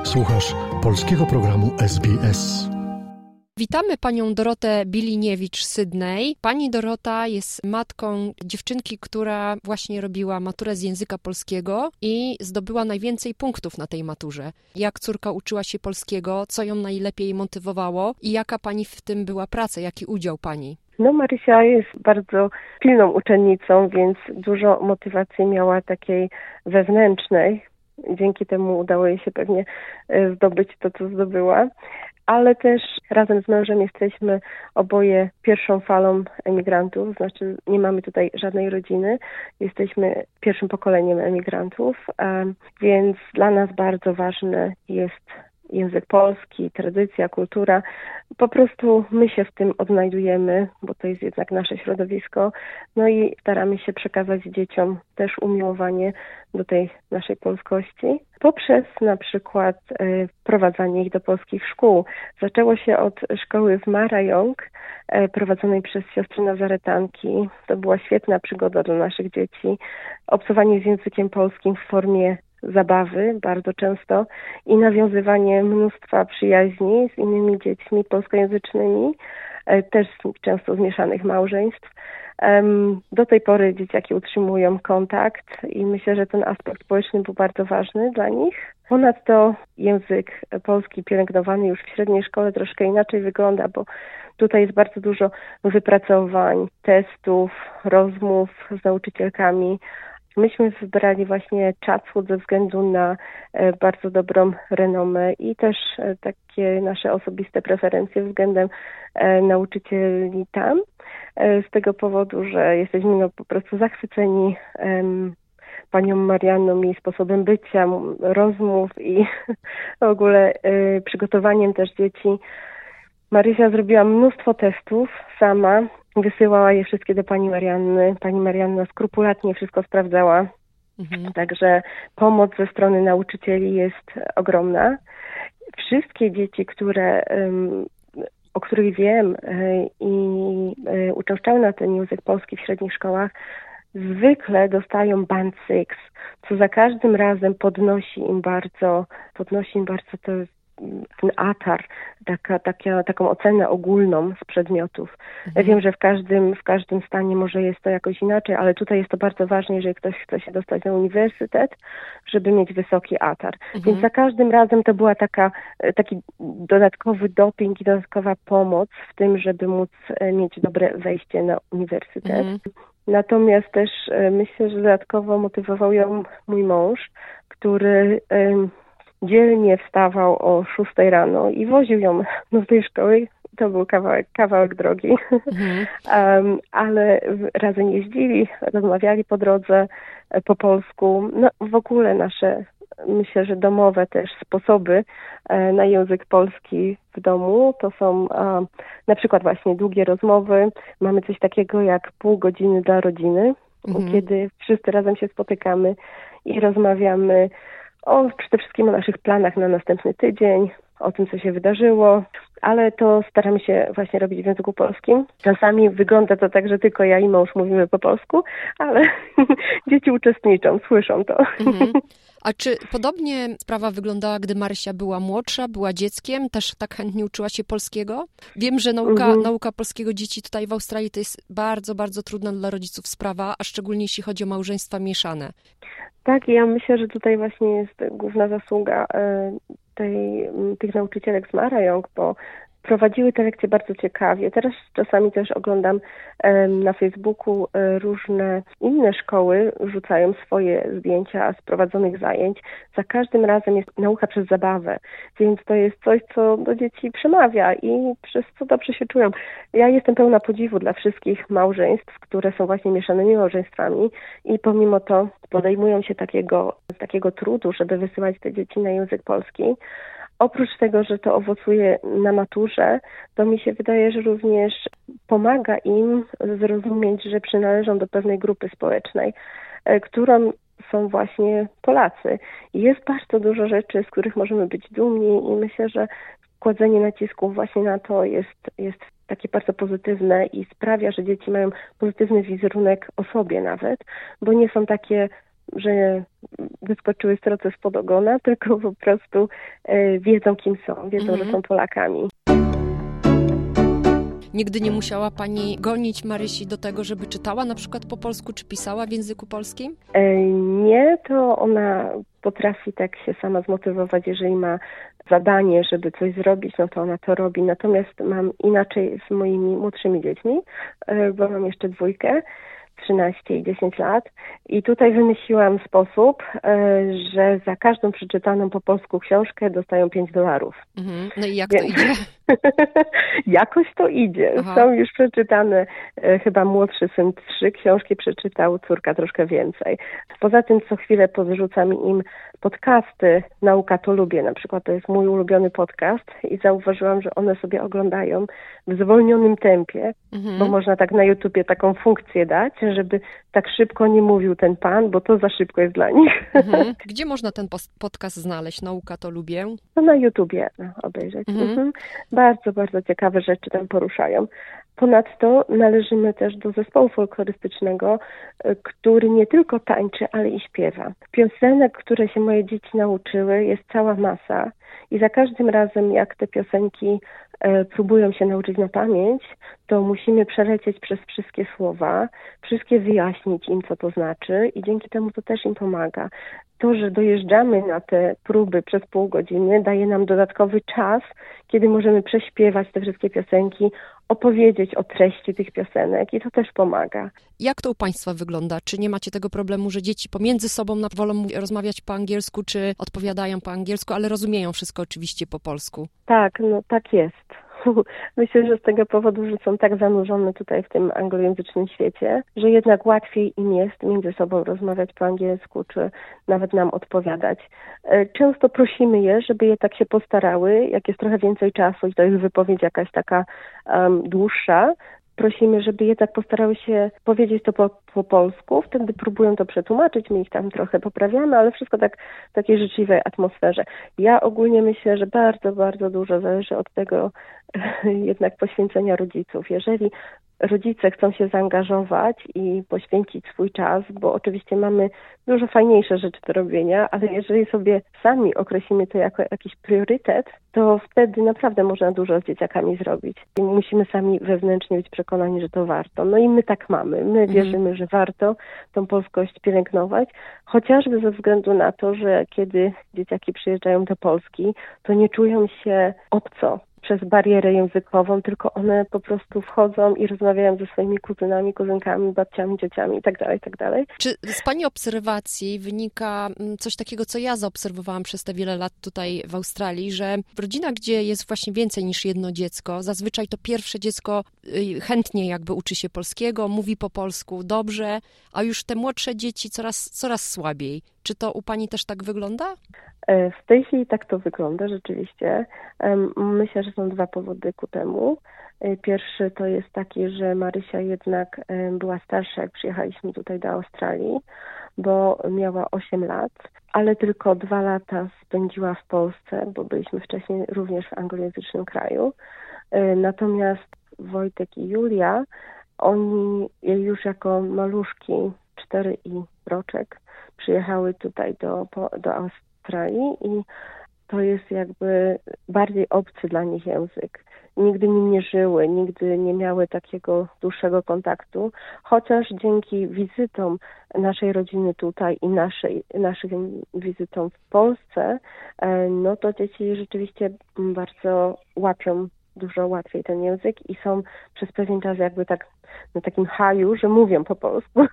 Słuchasz polskiego programu SBS. Witamy panią Dorotę Biliniewicz z Sydney. Pani Dorota jest matką dziewczynki, która właśnie robiła maturę z języka polskiego i zdobyła najwięcej punktów na tej maturze. Jak córka uczyła się polskiego, co ją najlepiej motywowało i jaka pani w tym była praca, jaki udział pani? Marysia jest bardzo pilną uczennicą, więc dużo motywacji miała takiej wewnętrznej. Dzięki temu udało jej się pewnie zdobyć to, co zdobyła. Ale też razem z mężem jesteśmy oboje pierwszą falą emigrantów, znaczy nie mamy tutaj żadnej rodziny, jesteśmy pierwszym pokoleniem emigrantów, więc dla nas bardzo ważny jest język polski, tradycja, kultura. Po prostu my się w tym odnajdujemy, bo to jest jednak nasze środowisko. No i staramy się przekazać dzieciom też umiłowanie do tej naszej polskości poprzez na przykład wprowadzanie ich do polskich szkół. Zaczęło się od szkoły w Marajong, prowadzonej przez siostry nazaretanki. To była świetna przygoda dla naszych dzieci. Obcowanie z językiem polskim w formie zabawy bardzo często i nawiązywanie mnóstwa przyjaźni z innymi dziećmi polskojęzycznymi, też często zmieszanych małżeństw. Do tej pory dzieciaki utrzymują kontakt i myślę, że ten aspekt społeczny był bardzo ważny dla nich. Ponadto język polski pielęgnowany już w średniej szkole troszkę inaczej wygląda, bo tutaj jest bardzo dużo wypracowań, testów, rozmów z nauczycielkami. Myśmy wybrali właśnie Chatswood ze względu na bardzo dobrą renomę i też takie nasze osobiste preferencje względem nauczycieli tam. Z tego powodu, że jesteśmy po prostu zachwyceni panią Marianną, jej sposobem bycia, rozmów i w ogóle przygotowaniem też dzieci. Marysia zrobiła mnóstwo testów sama. Wysyłała je wszystkie do pani Marianny. Pani Marianna skrupulatnie wszystko sprawdzała. Także pomoc ze strony nauczycieli jest ogromna. Wszystkie dzieci, o których wiem i uczęszczały na ten język polski w średnich szkołach, zwykle dostają band 6, co za każdym razem podnosi im bardzo ten ATAR, taką ocenę ogólną z przedmiotów. Ja wiem, że w każdym stanie może jest to jakoś inaczej, ale tutaj jest to bardzo ważne, jeżeli ktoś chce się dostać na uniwersytet, żeby mieć wysoki ATAR. Więc za każdym razem to była taki dodatkowy doping i dodatkowa pomoc w tym, żeby móc mieć dobre wejście na uniwersytet. Natomiast też myślę, że dodatkowo motywował ją mój mąż, który dzielnie wstawał o 6 rano i woził ją do tej szkoły. To był kawałek drogi, ale razem jeździli, rozmawiali po drodze po polsku. No w ogóle nasze, myślę, że domowe też sposoby na język polski w domu to są na przykład właśnie długie rozmowy. Mamy coś takiego jak pół godziny dla rodziny, kiedy wszyscy razem się spotykamy i rozmawiamy przede wszystkim o naszych planach na następny tydzień, o tym, co się wydarzyło, ale to staramy się właśnie robić w języku polskim. Czasami wygląda to tak, że tylko ja i mąż mówimy po polsku, ale dzieci uczestniczą, słyszą to. A czy podobnie sprawa wyglądała, gdy Marysia była młodsza, była dzieckiem, też tak chętnie uczyła się polskiego? Wiem, że nauka polskiego dzieci tutaj w Australii to jest bardzo, bardzo trudna dla rodziców sprawa, a szczególnie jeśli chodzi o małżeństwa mieszane. Tak, ja myślę, że tutaj właśnie jest główna zasługa tych nauczycielek z Marajong, bo prowadziły te lekcje bardzo ciekawie. Teraz czasami też oglądam na Facebooku różne inne szkoły wrzucają swoje zdjęcia z prowadzonych zajęć. Za każdym razem jest nauka przez zabawę, więc to jest coś, co do dzieci przemawia i przez co dobrze się czują. Ja jestem pełna podziwu dla wszystkich małżeństw, które są właśnie mieszanymi małżeństwami i pomimo to podejmują się takiego trudu, żeby wysyłać te dzieci na język polski. Oprócz tego, że to owocuje na maturze, to mi się wydaje, że również pomaga im zrozumieć, że przynależą do pewnej grupy społecznej, którą są właśnie Polacy. I jest bardzo dużo rzeczy, z których możemy być dumni i myślę, że kładzenie nacisku właśnie na to jest takie bardzo pozytywne i sprawia, że dzieci mają pozytywny wizerunek o sobie nawet, bo nie są takie że wyskoczyły stroce spod ogona, tylko po prostu wiedzą, kim są, wiedzą, że są Polakami. Nigdy nie musiała Pani gonić Marysi do tego, żeby czytała na przykład po polsku, czy pisała w języku polskim? Nie, to ona potrafi tak się sama zmotywować, jeżeli ma zadanie, żeby coś zrobić, no to ona to robi. Natomiast mam inaczej z moimi młodszymi dziećmi, bo mam jeszcze 2, 13 i 10 lat. I tutaj wymyśliłam sposób, że za każdą przeczytaną po polsku książkę dostają $5. No i jak to idzie? Jakoś to idzie. Aha. Są już przeczytane, chyba młodszy syn 3 książki przeczytał, córka troszkę więcej. Poza tym co chwilę podrzucam im podcasty Nauka to lubię. Na przykład to jest mój ulubiony podcast i zauważyłam, że one sobie oglądają w zwolnionym tempie, bo można tak na YouTubie taką funkcję dać, żeby tak szybko nie mówił ten pan, bo to za szybko jest dla nich. Gdzie można ten podcast znaleźć? Nauka to lubię? No na YouTubie obejrzeć. Bardzo, bardzo ciekawe rzeczy tam poruszają. Ponadto należymy też do zespołu folklorystycznego, który nie tylko tańczy, ale i śpiewa. Piosenek, które się moje dzieci nauczyły, jest cała masa i za każdym razem, jak te piosenki próbują się nauczyć na pamięć, to musimy przelecieć przez wszystkie słowa, wszystkie wyjaśnić im, co to znaczy i dzięki temu to też im pomaga. To, że dojeżdżamy na te próby przez pół godziny, daje nam dodatkowy czas, kiedy możemy prześpiewać te wszystkie piosenki, opowiedzieć o treści tych piosenek i to też pomaga. Jak to u Państwa wygląda? Czy nie macie tego problemu, że dzieci pomiędzy sobą wolą rozmawiać po angielsku, czy odpowiadają po angielsku, ale rozumieją wszystko oczywiście po polsku? Tak, no tak jest. Myślę, że z tego powodu, że są tak zanurzone tutaj w tym anglojęzycznym świecie, że jednak łatwiej im jest między sobą rozmawiać po angielsku, czy nawet nam odpowiadać. Często prosimy je, żeby je tak się postarały, jak jest trochę więcej czasu i to jest wypowiedź jakaś taka dłuższa, prosimy, żeby jednak postarały się powiedzieć to po polsku, wtedy próbują to przetłumaczyć, my ich tam trochę poprawiamy, ale wszystko tak w takiej życzliwej atmosferze. Ja ogólnie myślę, że bardzo, bardzo dużo zależy od tego jednak poświęcenia rodziców. Jeżeli rodzice chcą się zaangażować i poświęcić swój czas, bo oczywiście mamy dużo fajniejsze rzeczy do robienia, ale jeżeli sobie sami określimy to jako jakiś priorytet, to wtedy naprawdę można dużo z dzieciakami zrobić. I musimy sami wewnętrznie być przekonani, że to warto. No i my tak mamy. My wierzymy, że warto tą polskość pielęgnować, chociażby ze względu na to, że kiedy dzieciaki przyjeżdżają do Polski, to nie czują się obco przez barierę językową, tylko one po prostu wchodzą i rozmawiają ze swoimi kuzynami, kuzynkami, babciami, ciociami itd., itd. Czy z Pani obserwacji wynika coś takiego, co ja zaobserwowałam przez te wiele lat tutaj w Australii, że w rodzinach, gdzie jest właśnie więcej niż jedno dziecko, zazwyczaj to pierwsze dziecko chętnie jakby uczy się polskiego, mówi po polsku dobrze, a już te młodsze dzieci coraz słabiej. Czy to u Pani też tak wygląda? W tej chwili tak to wygląda rzeczywiście. Myślę, że są 2 powody ku temu. Pierwszy to jest taki, że Marysia jednak była starsza, jak przyjechaliśmy tutaj do Australii, bo miała 8 lat, ale tylko 2 lata spędziła w Polsce, bo byliśmy wcześniej również w anglojęzycznym kraju. Natomiast Wojtek i Julia, oni już jako maluszki, 4 i roczek, przyjechały tutaj do Australii i to jest jakby bardziej obcy dla nich język. Nigdy nim nie żyły, nigdy nie miały takiego dłuższego kontaktu, chociaż dzięki wizytom naszej rodziny tutaj i naszym wizytom w Polsce, no to dzieci rzeczywiście bardzo łapią dużo łatwiej ten język i są przez pewien czas jakby tak na takim haju, że mówią po polsku.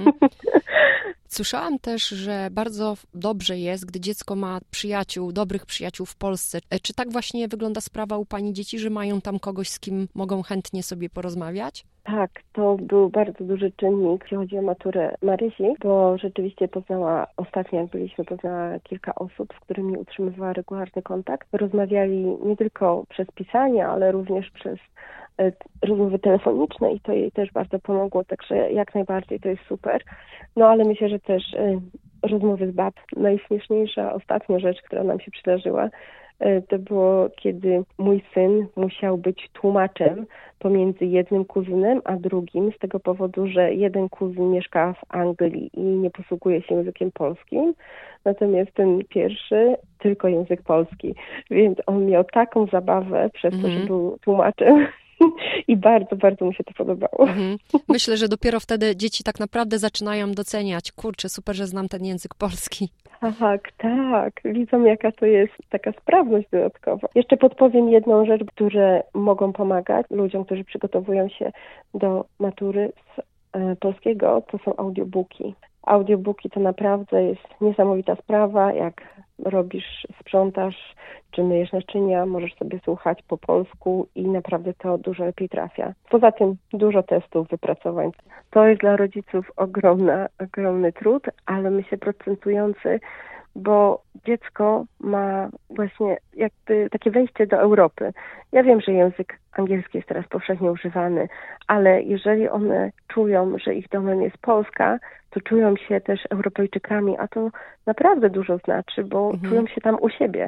Słyszałam też, że bardzo dobrze jest, gdy dziecko ma przyjaciół, dobrych przyjaciół w Polsce. Czy tak właśnie wygląda sprawa u Pani dzieci, że mają tam kogoś, z kim mogą chętnie sobie porozmawiać? Tak, to był bardzo duży czynnik, jeśli chodzi o maturę Marysi, bo rzeczywiście ostatnio jak byliśmy, poznała kilka osób, z którymi utrzymywała regularny kontakt. Rozmawiali nie tylko przez pisanie, ale również przez rozmowy telefoniczne i to jej też bardzo pomogło, także jak najbardziej to jest super. No ale myślę, że też rozmowy z bab, najśmieszniejsza ostatnia rzecz, która nam się przydarzyła, To było, kiedy mój syn musiał być tłumaczem pomiędzy jednym kuzynem a drugim, z tego powodu, że jeden kuzyn mieszka w Anglii i nie posługuje się językiem polskim, natomiast ten pierwszy tylko język polski, więc on miał taką zabawę przez to, że był tłumaczem. I bardzo, bardzo mu się to podobało. Myślę, że dopiero wtedy dzieci tak naprawdę zaczynają doceniać. Kurczę, super, że znam ten język polski. Tak. Widzą, jaka to jest taka sprawność dodatkowa. Jeszcze podpowiem jedną rzecz, które mogą pomagać ludziom, którzy przygotowują się do matury z polskiego, to są audiobooki. Audiobooki to naprawdę jest niesamowita sprawa, jak robisz, sprzątasz, czy myjesz naczynia, możesz sobie słuchać po polsku i naprawdę to dużo lepiej trafia. Poza tym dużo testów, wypracowań. To jest dla rodziców ogromny trud, ale myślę procentujący, bo dziecko ma właśnie jakby takie wejście do Europy. Ja wiem, że język angielski jest teraz powszechnie używany, ale jeżeli one czują, że ich domem jest Polska, to czują się też Europejczykami, a to naprawdę dużo znaczy, bo czują się tam u siebie.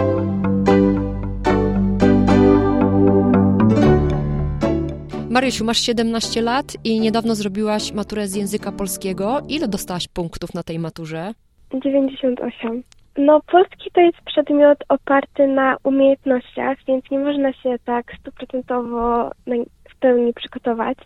Marysiu, masz 17 lat i niedawno zrobiłaś maturę z języka polskiego. Ile dostałaś punktów na tej maturze? 98. No, polski to jest przedmiot oparty na umiejętnościach, więc nie można się tak 100% w pełni przygotować.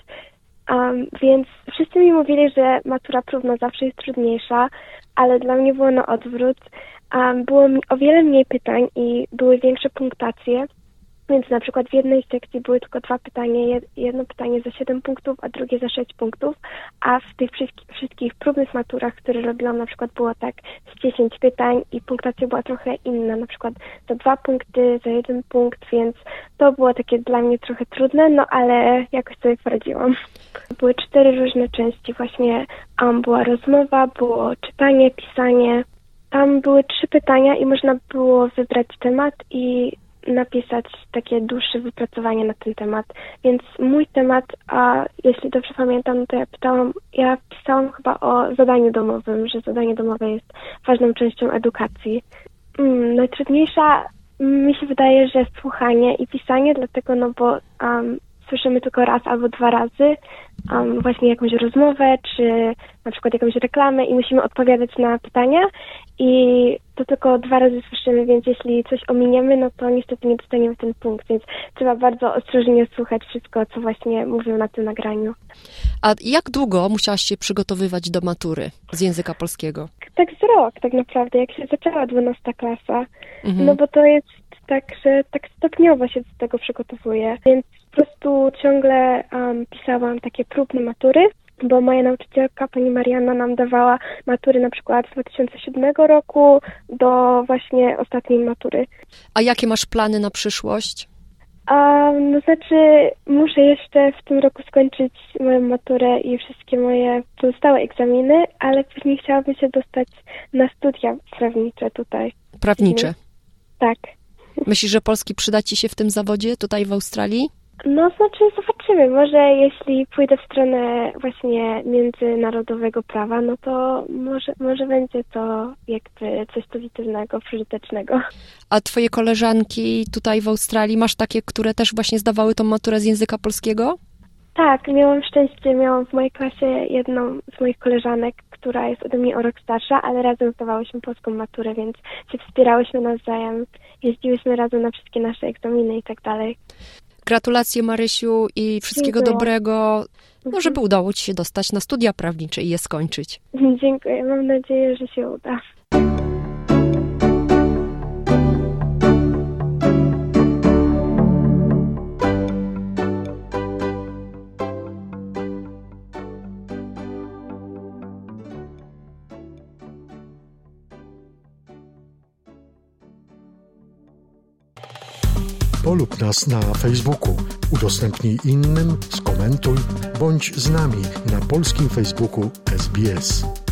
Więc wszyscy mi mówili, że matura próbna zawsze jest trudniejsza, ale dla mnie było na odwrót. Było o wiele mniej pytań i były większe punktacje. Więc na przykład w jednej sekcji były tylko 2 pytania, jedno pytanie za 7 punktów, a drugie za 6 punktów, a w tych wszystkich próbnych maturach, które robiłam, na przykład było tak z 10 pytań i punktacja była trochę inna, na przykład za 2 punkty, za 1 punkt, więc to było takie dla mnie trochę trudne, no ale jakoś sobie poradziłam. Były 4 różne części, właśnie była rozmowa, było czytanie, pisanie. Tam były 3 pytania i można było wybrać temat i napisać takie dłuższe wypracowanie na ten temat. Więc mój temat, a jeśli dobrze pamiętam, to ja pisałam chyba o zadaniu domowym, że zadanie domowe jest ważną częścią edukacji. Najtrudniejsza mi się wydaje, że słuchanie i pisanie, dlatego bo słyszymy tylko raz albo 2 razy właśnie jakąś rozmowę, czy na przykład jakąś reklamę i musimy odpowiadać na pytania i to tylko 2 razy słyszymy, więc jeśli coś ominiemy, no to niestety nie dostaniemy ten punkt, więc trzeba bardzo ostrożnie słuchać wszystko, co właśnie mówią na tym nagraniu. A jak długo musiałaś się przygotowywać do matury z języka polskiego? Tak z rok tak naprawdę, jak się zaczęła 12 klasa, no bo to jest tak, że tak stopniowo się do tego przygotowuję, więc po prostu ciągle pisałam takie próbne matury, bo moja nauczycielka, pani Marianna, nam dawała matury na przykład z 2007 roku do właśnie ostatniej matury. A jakie masz plany na przyszłość? No znaczy, muszę jeszcze w tym roku skończyć moją maturę i wszystkie moje pozostałe egzaminy, ale później chciałabym się dostać na studia prawnicze tutaj. Prawnicze? Tak. Myślisz, że polski przyda ci się w tym zawodzie tutaj w Australii? No, znaczy zobaczymy. Może jeśli pójdę w stronę właśnie międzynarodowego prawa, no to może będzie to jakby coś pozytywnego, pożytecznego. A twoje koleżanki tutaj w Australii, masz takie, które też właśnie zdawały tą maturę z języka polskiego? Tak, miałam szczęście, miałam w mojej klasie jedną z moich koleżanek, która jest ode mnie o rok starsza, ale razem zdawałyśmy polską maturę, więc się wspierałyśmy nawzajem, jeździłyśmy razem na wszystkie nasze egzaminy i tak dalej. Gratulacje, Marysiu, i wszystkiego dobrego, no, żeby udało ci się dostać na studia prawnicze i je skończyć. Dziękuję, mam nadzieję, że się uda. Polub nas na Facebooku, udostępnij innym, skomentuj, bądź z nami na polskim Facebooku SBS.